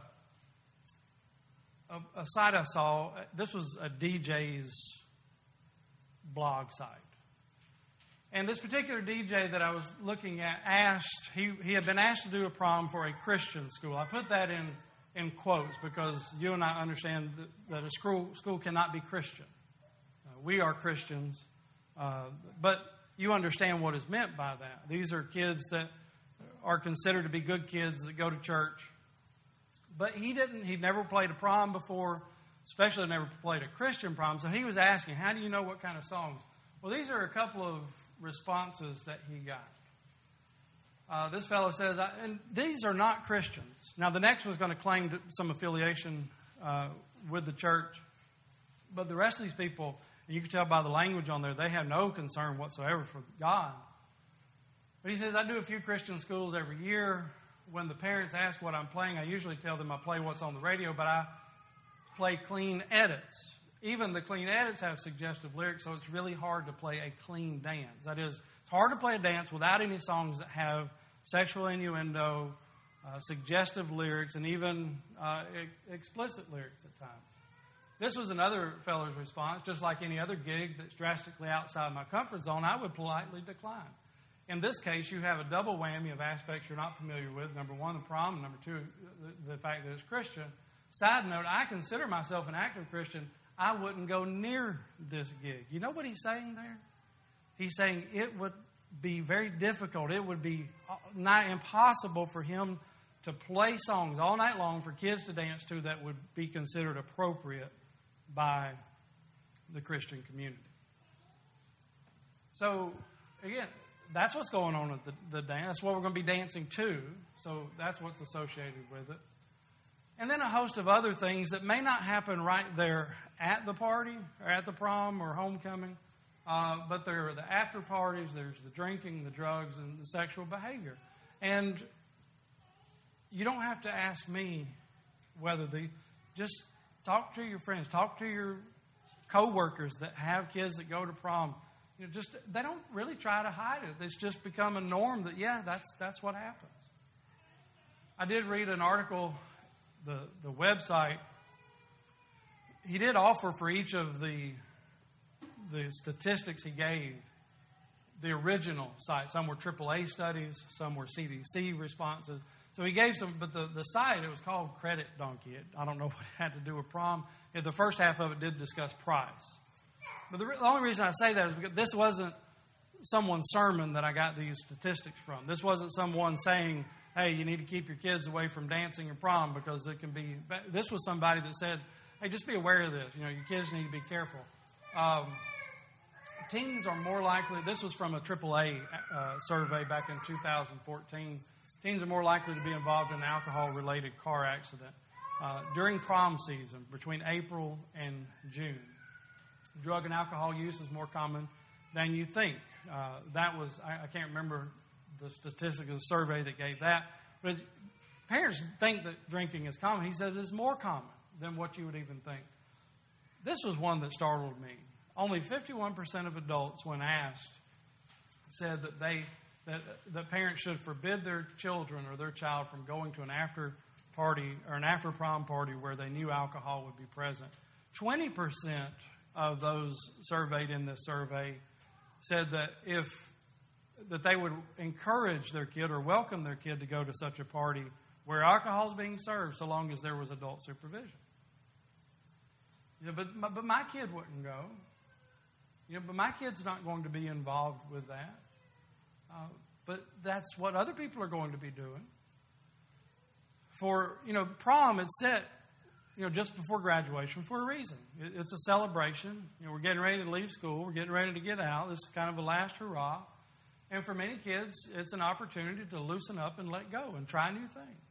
a, a site I saw. This was a D J's blog site. And this particular D J that I was looking at asked, he, he had been asked to do a prom for a Christian school. I put that in, in quotes because you and I understand that, that a school, school cannot be Christian. Uh, we are Christians, uh, but you understand what is meant by that. These are kids that are considered to be good kids that go to church. But he didn't, he'd never played a prom before, especially never played a Christian prom. So he was asking, how do you know what kind of songs? Well, these are a couple of responses that he got. Uh, this fellow says, I, and these are not Christians. Now, the next one's going to claim some affiliation uh, with the church. But the rest of these people, you can tell by the language on there, they have no concern whatsoever for God. But he says, I do a few Christian schools every year. When the parents ask what I'm playing, I usually tell them I play what's on the radio, but I play clean edits. Even the clean edits have suggestive lyrics, so it's really hard to play a clean dance. That is, it's hard to play a dance without any songs that have sexual innuendo, uh, suggestive lyrics, and even uh, e- explicit lyrics at times. This was another fellow's response. Just like any other gig that's drastically outside my comfort zone, I would politely decline. In this case, you have a double whammy of aspects you're not familiar with. Number one, the prom. And number two, the, the fact that it's Christian. Side note, I consider myself an active Christian. I wouldn't go near this gig. You know what he's saying there? He's saying it would be very difficult. It would be not impossible for him to play songs all night long for kids to dance to that would be considered appropriate by the Christian community. So, again, that's what's going on at the, the dance. That's what we're going to be dancing to. So that's what's associated with it. And then a host of other things that may not happen right there at the party or at the prom or homecoming. Uh, but there are the after parties, there's the drinking, the drugs, and the sexual behavior. And you don't have to ask me whether the, just talk to your friends, talk to your coworkers that have kids that go to prom. You know, just they don't really try to hide it. It's just become a norm that, yeah, that's that's what happens. I did read an article, the the website. He did offer for each of the the statistics he gave, the original site. Some were triple A studies, some were C D C responses. So he gave some, but the, the site, it was called Credit Donkey. It, I don't know what it had to do with prom. Yeah, the first half of it did discuss price. But the, the only reason I say that is because this wasn't someone's sermon that I got these statistics from. This wasn't someone saying, hey, you need to keep your kids away from dancing and prom because it can be... This was somebody that said, hey, just be aware of this. You know, your kids need to be careful. Um, teens are more likely... This was from a triple A uh, survey back in two thousand fourteen. Teens are more likely to be involved in an alcohol-related car accident uh, during prom season between April and June. Drug and alcohol use is more common than you think. Uh, that was, I, I can't remember the statistics of the survey that gave that, but parents think that drinking is common. He said it's more common than what you would even think. This was one that startled me. Only fifty-one percent of adults, when asked, said that they that, that parents should forbid their children or their child from going to an after party or an after prom party where they knew alcohol would be present. twenty percent of those surveyed in this survey said that if that they would encourage their kid or welcome their kid to go to such a party where alcohol is being served, so long as there was adult supervision. You know, but my, but my kid wouldn't go. You know, but my kid's not going to be involved with that. Uh, but that's what other people are going to be doing. For you know, prom is set. You know, just before graduation for a reason. It's a celebration. You know, we're getting ready to leave school. We're getting ready to get out. This is kind of a last hurrah. And for many kids, it's an opportunity to loosen up and let go and try new things.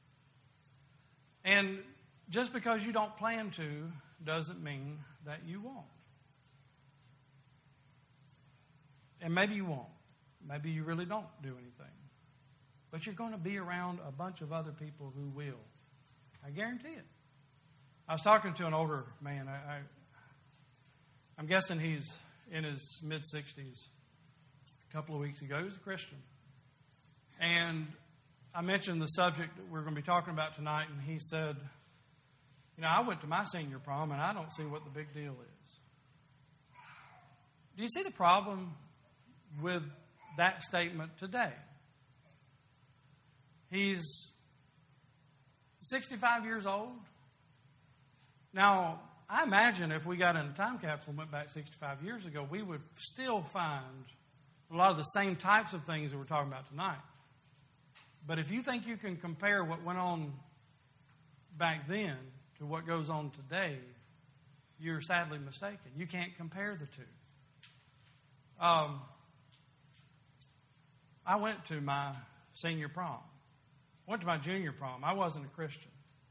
And just because you don't plan to doesn't mean that you won't. And maybe you won't. Maybe you really don't do anything. But you're going to be around a bunch of other people who will. I guarantee it. I was talking to an older man. I, I, I'm guessing he's in his mid-sixties. A couple of weeks ago, he was a Christian. And I mentioned the subject that we're going to be talking about tonight, and he said, you know, I went to my senior prom, and I don't see what the big deal is. Do you see the problem with that statement today? He's sixty-five years old. Now, I imagine if we got in a time capsule and went back sixty-five years ago, we would still find a lot of the same types of things that we're talking about tonight. But if you think you can compare what went on back then to what goes on today, you're sadly mistaken. You can't compare the two. Um, I went to my senior prom. I went to my junior prom. I wasn't a Christian.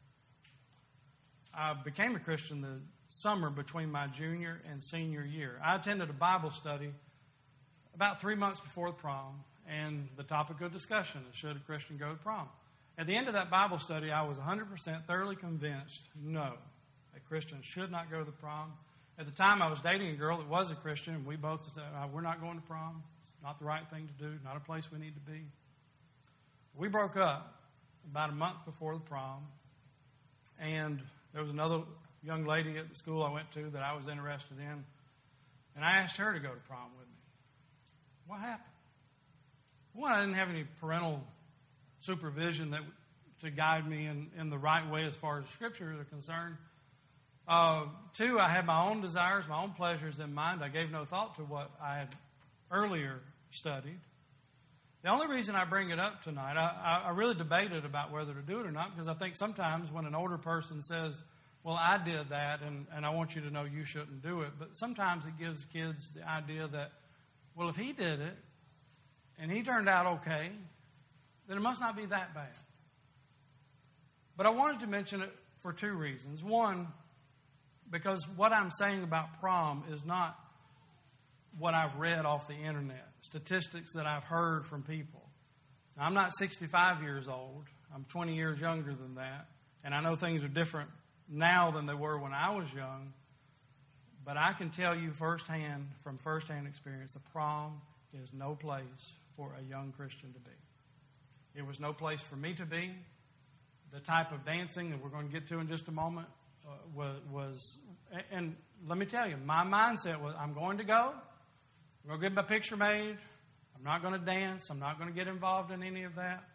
I became a Christian the summer between my junior and senior year. I attended a Bible study about three months before the prom, and the topic of discussion is, should a Christian go to prom? At the end of that Bible study, I was one hundred percent thoroughly convinced, no, a Christian should not go to the prom. At the time, I was dating a girl that was a Christian, and we both said, oh, we're not going to prom. It's not the right thing to do, not a place we need to be. We broke up about a month before the prom, and there was another young lady at the school I went to that I was interested in, and I asked her to go to prom with me. What happened? One, I didn't have any parental supervision that to guide me in, in the right way as far as scriptures are concerned. Uh, two, I had my own desires, my own pleasures in mind. I gave no thought to what I had earlier studied. The only reason I bring it up tonight, I, I really debated about whether to do it or not, because I think sometimes when an older person says, well, I did that, and, and I want you to know you shouldn't do it, but sometimes it gives kids the idea that, well, if he did it, and he turned out okay, then it must not be that bad. But I wanted to mention it for two reasons. One, because what I'm saying about prom is not what I've read off the internet, statistics that I've heard from people. Now, I'm not sixty-five years old. I'm twenty years younger than that. And I know things are different now than they were when I was young. But I can tell you firsthand, from firsthand experience, the prom is no place for a young Christian to be. It was no place for me to be. The type of dancing that we're going to get to in just a moment uh, was, was, and let me tell you, my mindset was, I'm going to go. I'm going to get my picture made. I'm not going to dance. I'm not going to get involved in any of that.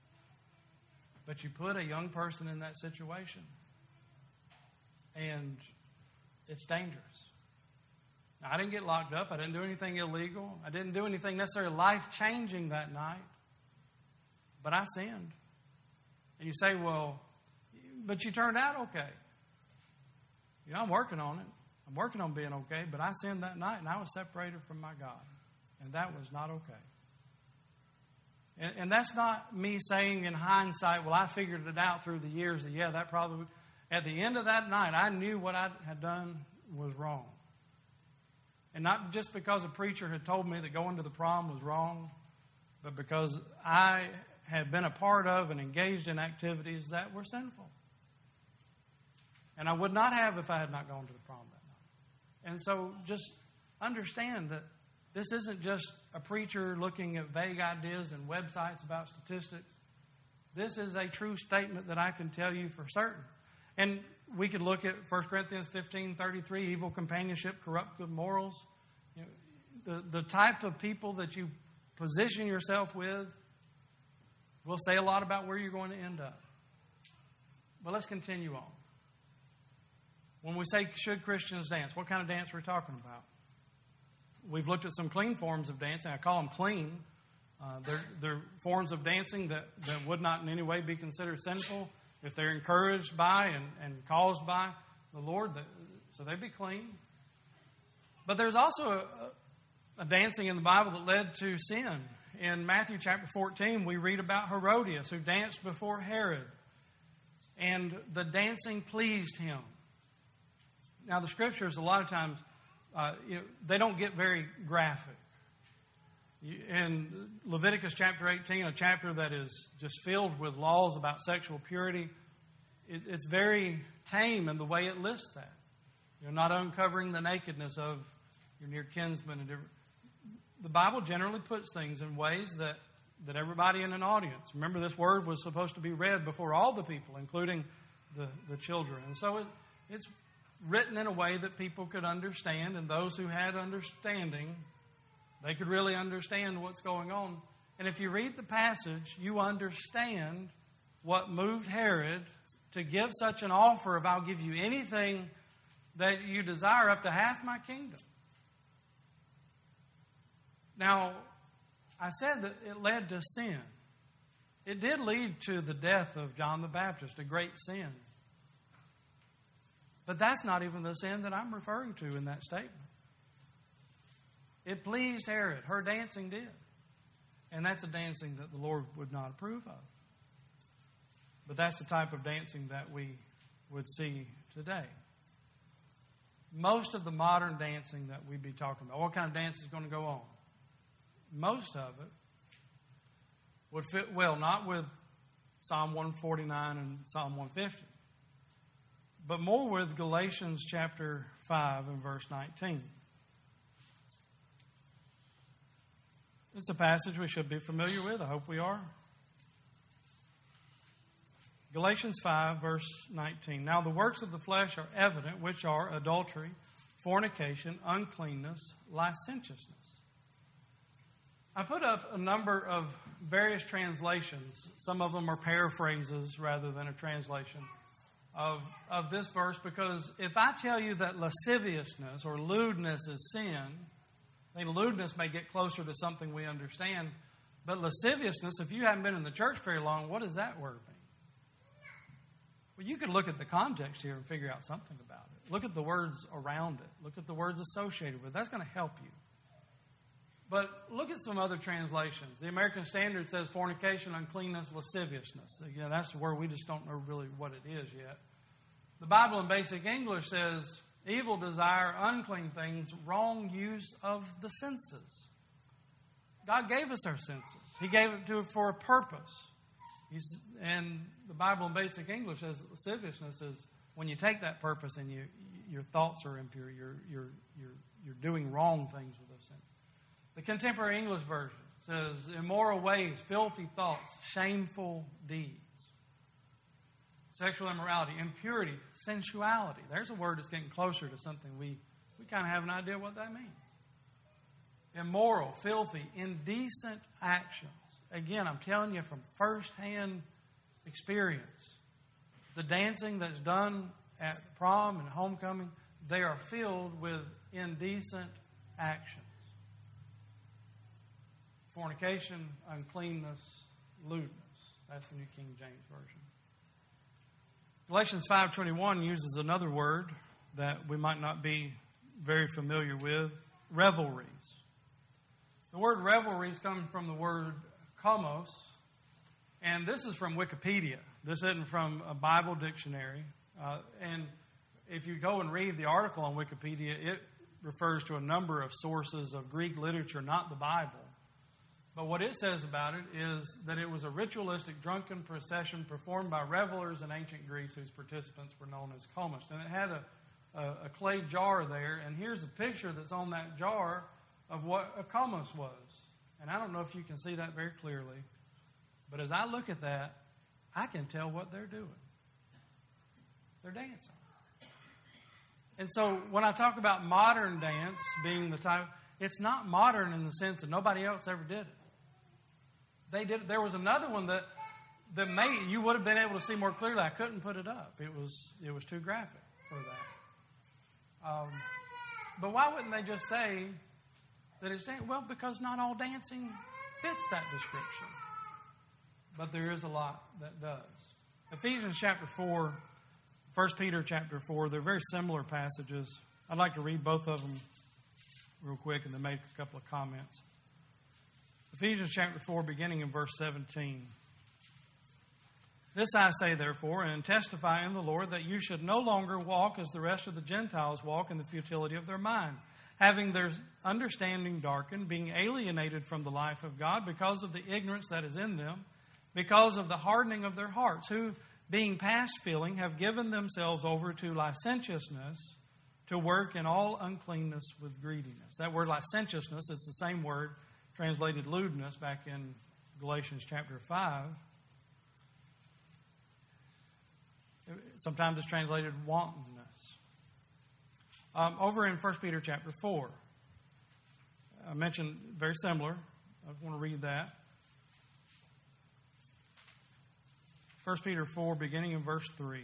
But you put a young person in that situation, and it's dangerous. Now, I didn't get locked up. I didn't do anything illegal. I didn't do anything necessarily life-changing that night. But I sinned. And you say, well, but you turned out okay. You know, I'm working on it. I'm working on being okay, but I sinned that night, and I was separated from my God. And that was not okay. And, and that's not me saying in hindsight, well, I figured it out through the years that, yeah, that probably would. At the end of that night, I knew what I had done was wrong. And not just because a preacher had told me that going to the prom was wrong, but because I had been a part of and engaged in activities that were sinful. And I would not have if I had not gone to the prom that night. And so just understand that this isn't just a preacher looking at vague ideas and websites about statistics. This is a true statement that I can tell you for certain. And we could look at First Corinthians fifteen thirty-three, evil companionship, corrupt good morals. You know, the, the type of people that you position yourself with will say a lot about where you're going to end up. But let's continue on. When we say, should Christians dance, what kind of dance are we talking about? We've looked at some clean forms of dancing. I call them clean. Uh, they're, they're forms of dancing that, that would not in any way be considered sinful if they're encouraged by and, and caused by the Lord. So they'd be clean. But there's also a, a dancing in the Bible that led to sin. In Matthew chapter fourteen, we read about Herodias, who danced before Herod. And the dancing pleased him. Now, the scriptures, a lot of times, uh, you know, they don't get very graphic. In Leviticus chapter eighteen, a chapter that is just filled with laws about sexual purity, it, it's very tame in the way it lists that. You're not uncovering the nakedness of your near kinsman. And the Bible generally puts things in ways that, that everybody in an audience. Remember, this word was supposed to be read before all the people, including the, the children. And so it, it's written in a way that people could understand, and those who had understanding, they could really understand what's going on. And if you read the passage, you understand what moved Herod to give such an offer of, I'll give you anything that you desire, up to half my kingdom. Now, I said that it led to sin. It did lead to the death of John the Baptist, a great sin. But that's not even the sin that I'm referring to in that statement. It pleased Herod. Her dancing did. And that's a dancing that the Lord would not approve of. But that's the type of dancing that we would see today. Most of the modern dancing that we'd be talking about, what kind of dance is going to go on? Most of it would fit well, not with Psalm one forty-nine and Psalm one fifty, but more with Galatians chapter five and verse nineteen. It's a passage we should be familiar with. I hope we are. Galatians five, verse nineteen. Now the works of the flesh are evident, which are adultery, fornication, uncleanness, licentiousness. I put up a number of various translations. Some of them are paraphrases rather than a translation of, of this verse, because if I tell you that lasciviousness or lewdness is sin, I think lewdness may get closer to something we understand. But lasciviousness, if you haven't been in the church very long, what does that word mean? Well, you can look at the context here and figure out something about it. Look at the words around it. Look at the words associated with it. That's going to help you. But look at some other translations. The American Standard says fornication, uncleanness, lasciviousness. Again, that's where we just don't know really what it is yet. The Bible in Basic English says evil desire, unclean things, wrong use of the senses. God gave us our senses. He gave it to us for a purpose. He's, and the Bible in Basic English says that lasciviousness is when you take that purpose and you, your thoughts are impure. You're, you're, you're, you're doing wrong things with those senses. The Contemporary English Version says immoral ways, filthy thoughts, shameful deeds. Sexual immorality, impurity, sensuality. There's a word that's getting closer to something we, we kind of have an idea what that means. Immoral, filthy, indecent actions. Again, I'm telling you from firsthand experience. The dancing that's done at prom and homecoming, they are filled with indecent actions. Fornication, uncleanness, lewdness. That's the New King James Version. Galatians five twenty-one uses another word that we might not be very familiar with, revelries. The word revelries comes from the word komos, and this is from Wikipedia. This isn't from a Bible dictionary. Uh, and if you go and read the article on Wikipedia, it refers to a number of sources of Greek literature, not the Bible. But what it says about it is that it was a ritualistic drunken procession performed by revelers in ancient Greece whose participants were known as komos. And it had a, a, a clay jar there, and here's a picture that's on that jar of what a komos was. And I don't know if you can see that very clearly, but as I look at that, I can tell what they're doing. They're dancing. And so when I talk about modern dance being the type, it's not modern in the sense that nobody else ever did it. They did. There was another one that that may you would have been able to see more clearly. I couldn't put it up. It was it was too graphic for that. Um, but why wouldn't they just say that it's dancing? Well, because not all dancing fits that description. But there is a lot that does. Ephesians chapter four, First Peter chapter four, they're very similar passages. I'd like to read both of them real quick and then make a couple of comments. Ephesians chapter four, beginning in verse seventeen. This I say, therefore, and testify in the Lord, that you should no longer walk as the rest of the Gentiles walk in the futility of their mind, having their understanding darkened, being alienated from the life of God because of the ignorance that is in them, because of the hardening of their hearts, who, being past feeling, have given themselves over to licentiousness, to work in all uncleanness with greediness. That word licentiousness, it's the same word translated lewdness back in Galatians chapter five. Sometimes it's translated wantonness. Um, over in First Peter chapter four, I mentioned very similar. I want to read that. First Peter four, beginning in verse three.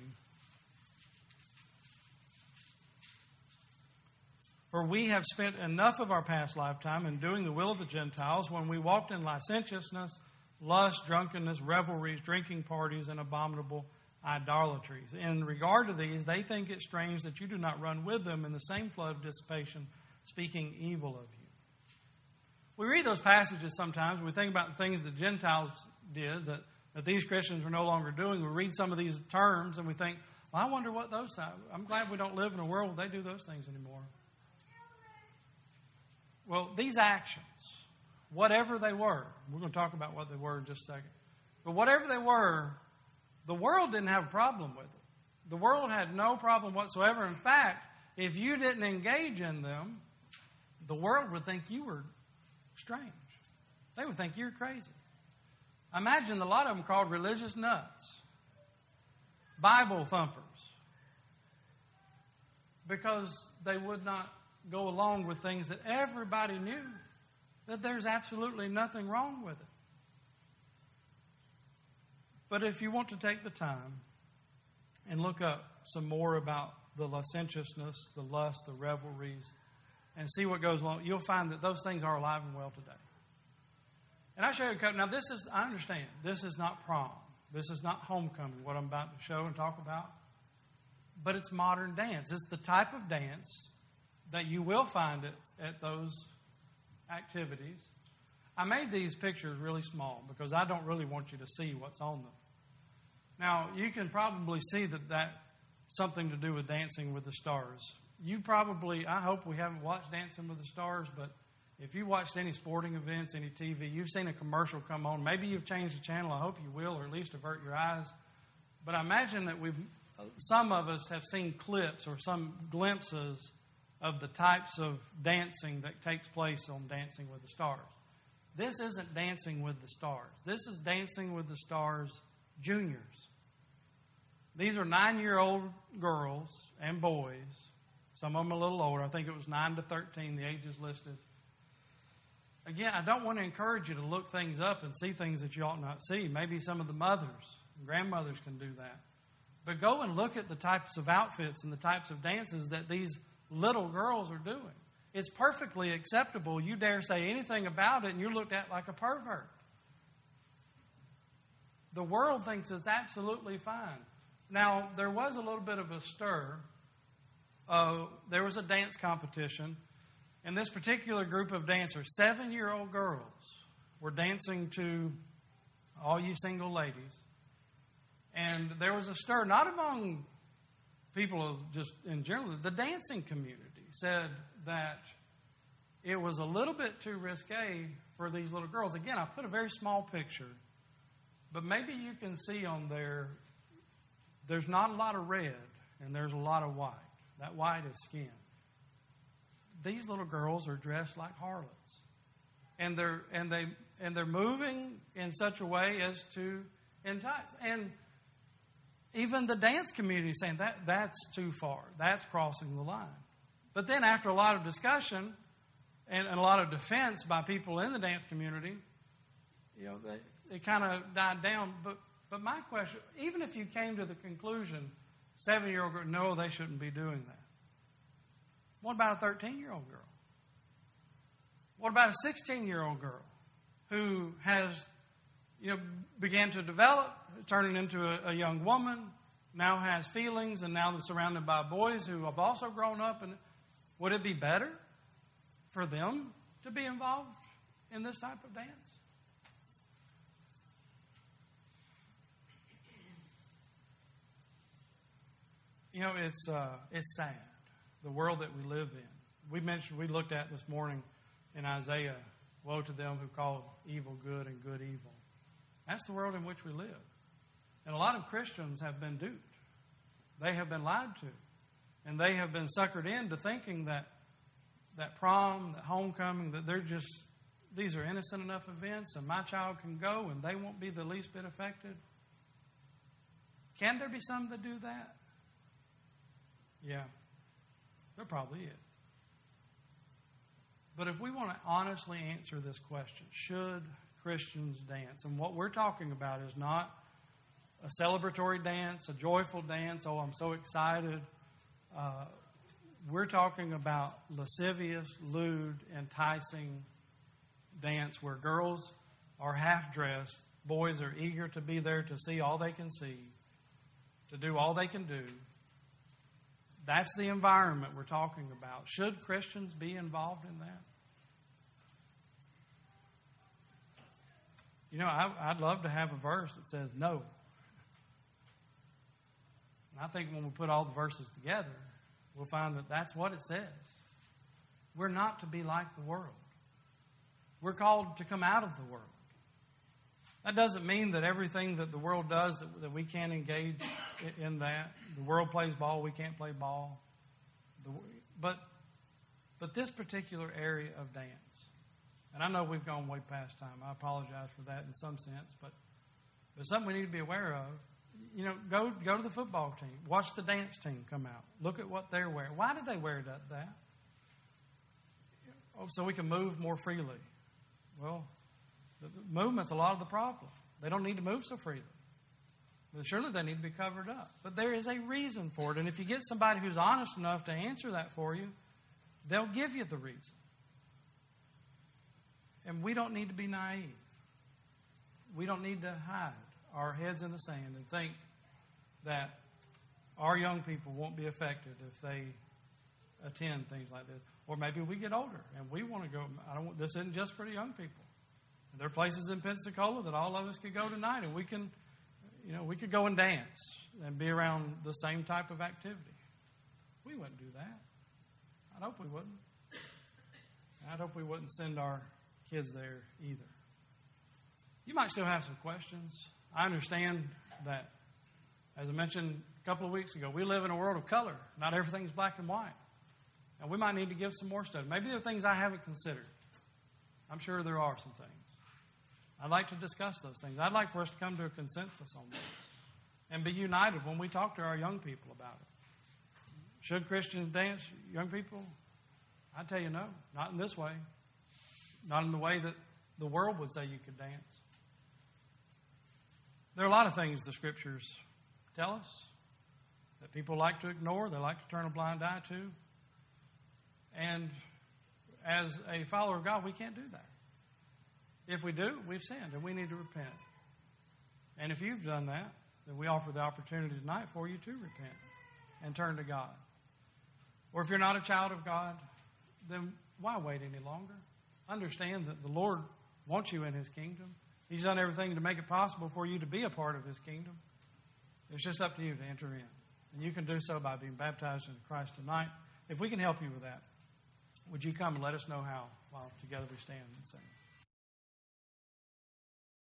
For we have spent enough of our past lifetime in doing the will of the Gentiles when we walked in licentiousness, lust, drunkenness, revelries, drinking parties, and abominable idolatries. In regard to these, they think it strange that you do not run with them in the same flood of dissipation, speaking evil of you. We read those passages sometimes. We think about the things that Gentiles did, that, that these Christians are no longer doing. We read some of these terms and we think, well, I wonder what those things. I'm glad we don't live in a world where they do those things anymore. Well, these actions, whatever they were, we're going to talk about what they were in just a second. But whatever they were, the world didn't have a problem with it. The world had no problem whatsoever. In fact, if you didn't engage in them, the world would think you were strange. They would think you're crazy. I imagine a lot of them called religious nuts, Bible thumpers, because they would not go along with things that everybody knew that there's absolutely nothing wrong with it. But if you want to take the time and look up some more about the licentiousness, the lust, the revelries, and see what goes along, you'll find that those things are alive and well today. And I show you a couple. Now, this is, I understand, this is not prom. This is not homecoming, what I'm about to show and talk about. But it's modern dance. It's the type of dance that you will find it at those activities. I made these pictures really small because I don't really want you to see what's on them. Now, you can probably see that that's something to do with Dancing with the Stars. You probably, I hope we haven't watched Dancing with the Stars, but if you watched any sporting events, any T V, you've seen a commercial come on. Maybe you've changed the channel. I hope you will, or at least avert your eyes. But I imagine that we've, some of us have seen clips or some glimpses of the types of dancing that takes place on Dancing with the Stars. This isn't Dancing with the Stars. This is Dancing with the Stars Juniors. These are nine-year-old girls and boys. Some of them a little older. I think it was nine to thirteen, the ages listed. Again, I don't want to encourage you to look things up and see things that you ought not see. Maybe some of the mothers and grandmothers can do that. But go and look at the types of outfits and the types of dances that these little girls are doing. It's perfectly acceptable. You dare say anything about it and you're looked at like a pervert. The world thinks it's absolutely fine. Now, there was a little bit of a stir. Uh, there was a dance competition. And this particular group of dancers, seven-year-old girls, were dancing to All You Single Ladies. And there was a stir, not among people just in general. The dancing community said that it was a little bit too risque for these little girls. Again, I put a very small picture, but maybe you can see on there, there's not a lot of red and there's a lot of white. That white is skin. These little girls are dressed like harlots, and they're and they and they're moving in such a way as to entice. And even the dance community is saying that that's too far. That's crossing the line. But then, after a lot of discussion and, and a lot of defense by people in the dance community, you know, they, it kind of died down. But but my question, even if you came to the conclusion, seven-year-old girl, no, they shouldn't be doing that. What about a thirteen-year-old girl? What about a sixteen-year-old girl who has, you know, began to develop, turning into a, a young woman, now has feelings, and now they're surrounded by boys who have also grown up? And would it be better for them to be involved in this type of dance? You know, it's uh, it's sad. The world that we live in. We mentioned, we looked at this morning in Isaiah, woe to them who call evil good and good evil. That's the world in which we live. And a lot of Christians have been duped. They have been lied to. And they have been suckered into thinking that that prom, that homecoming, that they're just, these are innocent enough events and my child can go and they won't be the least bit affected. Can there be some that do that? Yeah, there probably is. But if we want to honestly answer this question, should Christians dance? And what we're talking about is not a celebratory dance, a joyful dance. Oh, I'm so excited. Uh, we're talking about lascivious, lewd, enticing dance where girls are half-dressed, boys are eager to be there to see all they can see, to do all they can do. That's the environment we're talking about. Should Christians be involved in that? You know, I, I'd love to have a verse that says no. And I think when we put all the verses together, we'll find that that's what it says. We're not to be like the world. We're called to come out of the world. That doesn't mean that everything that the world does, that, that we can't engage in that. The world plays ball, we can't play ball. The, but, but this particular area of dance, and I know we've gone way past time. I apologize for that in some sense, but there's something we need to be aware of. You know, go go to the football team. Watch the dance team come out. Look at what they're wearing. Why do they wear that? that? Oh, so we can move more freely. Well, the movement's a lot of the problem. They don't need to move so freely. But surely they need to be covered up. But there is a reason for it. And if you get somebody who's honest enough to answer that for you, they'll give you the reason. And we don't need to be naive. We don't need to hide our heads in the sand and think that our young people won't be affected if they attend things like this. Or maybe we get older and we want to go. I don't. This isn't just for the young people. There are places in Pensacola that all of us could go tonight, and we can, you know, we could go and dance and be around the same type of activity. We wouldn't do that. I hope we wouldn't. I hope we wouldn't send our kids there either. You might still have some questions. I understand that, as I mentioned a couple of weeks ago, we live in a world of color. Not everything's black and white. And we might need to give some more study. Maybe there are things I haven't considered. I'm sure there are some things. I'd like to discuss those things. I'd like for us to come to a consensus on this and be united when we talk to our young people about it. Should Christians dance, young people? I tell you no, not in this way. Not in the way that the world would say you could dance. There are a lot of things the Scriptures tell us that people like to ignore, they like to turn a blind eye to. And as a follower of God, we can't do that. If we do, we've sinned and we need to repent. And if you've done that, then we offer the opportunity tonight for you to repent and turn to God. Or if you're not a child of God, then why wait any longer? Understand that the Lord wants you in His kingdom. He's done everything to make it possible for you to be a part of His kingdom. It's just up to you to enter in. And you can do so by being baptized into Christ tonight. If we can help you with that, would you come and let us know how while together we stand and sing?